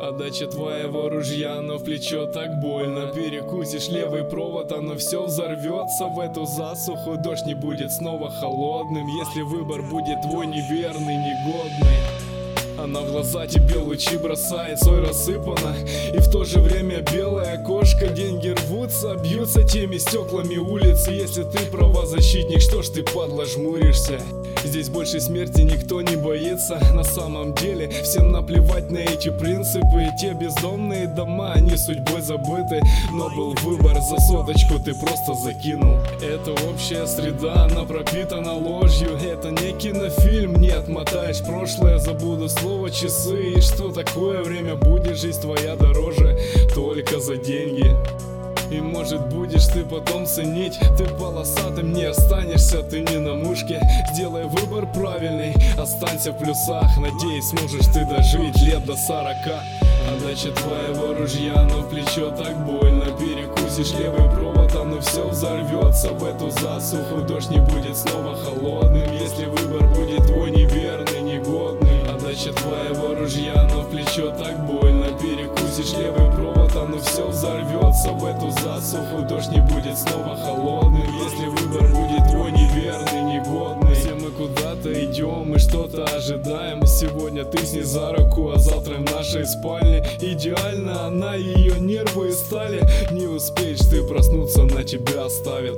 Отдача твоего ружья, но в плечо так больно. Перекусишь левый провод, оно все взорвется в эту засуху. Дождь не будет снова холодным, если выбор будет твой неверный, негодный. Она в глаза тебе лучи бросает, соль рассыпана, и в то же время белое окошко. Деньги рвутся, бьются теми стеклами улицы. Если ты правозащитник, что ж ты, падла, жмуришься? Здесь больше смерти никто не боится. На самом деле всем наплевать на эти принципы. Те бездомные дома, они судьбой забыты. Но был выбор, за соточку ты просто закинул. Это общая среда, она пропитана ложью. Это не кинофильм, не отмотаешь прошлое. Забуду слово часы, и что такое время будет, жизнь твоя дороже только за деньги. И может будешь ты потом ценить, ты полосатым не останешься, ты не на мушке. Сделай выбор правильный, останься в плюсах. Надеюсь, сможешь ты дожить лет до 40. Отдача твоего ружья, но в плечо так больно. Перекусишь левый провод, оно все взорвется в эту засуху. Дождь не будет снова холодным, если выбор будет твой неверный, негодный. Отдача твоего ружья, но в плечо так больно. Перекусишь левый провод, оно все взорвется в эту засуху. Дождь не будет снова холодным, если выбор будет твой неверный, негодный. Все мы куда-то идем и что-то ожидаем. Сегодня ты с ней за руку, а завтра в нашей спальне. Идеально она, ее нервы из стали. Не успеешь ты проснуться, на тебя оставят.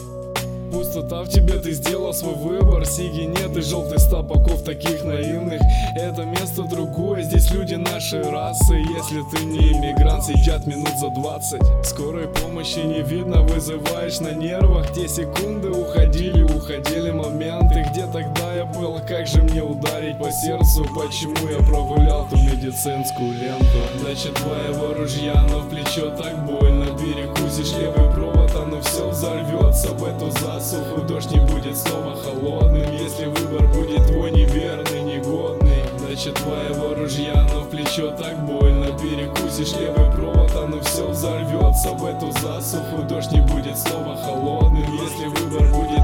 Пустота в тебе, ты сделал свой выбор. Сиги нет и желтых стопаков таких наивных. Это место другое, здесь люди нашей расы. Если ты не иммигрант, сидят минут за 20. Скорой помощи не видно, вызываешь на нервах. Те секунды уходили моменты. Где тогда я был, как же мне ударить по сердцу? Почему я прогулял ту медицинскую ленту? Отдача твоего ружья, но в плечо так больно. Перекусишь левый провод, оно все взорвется в эту засуху. Дождь не будет снова холодным, если выбор будет твой неверный, негодный. Отдача твоего ружья, но в плечо так больно. Перекусишь левый провод, оно все взорвется в эту засуху. Дождь не будет снова холодным, если выбор будет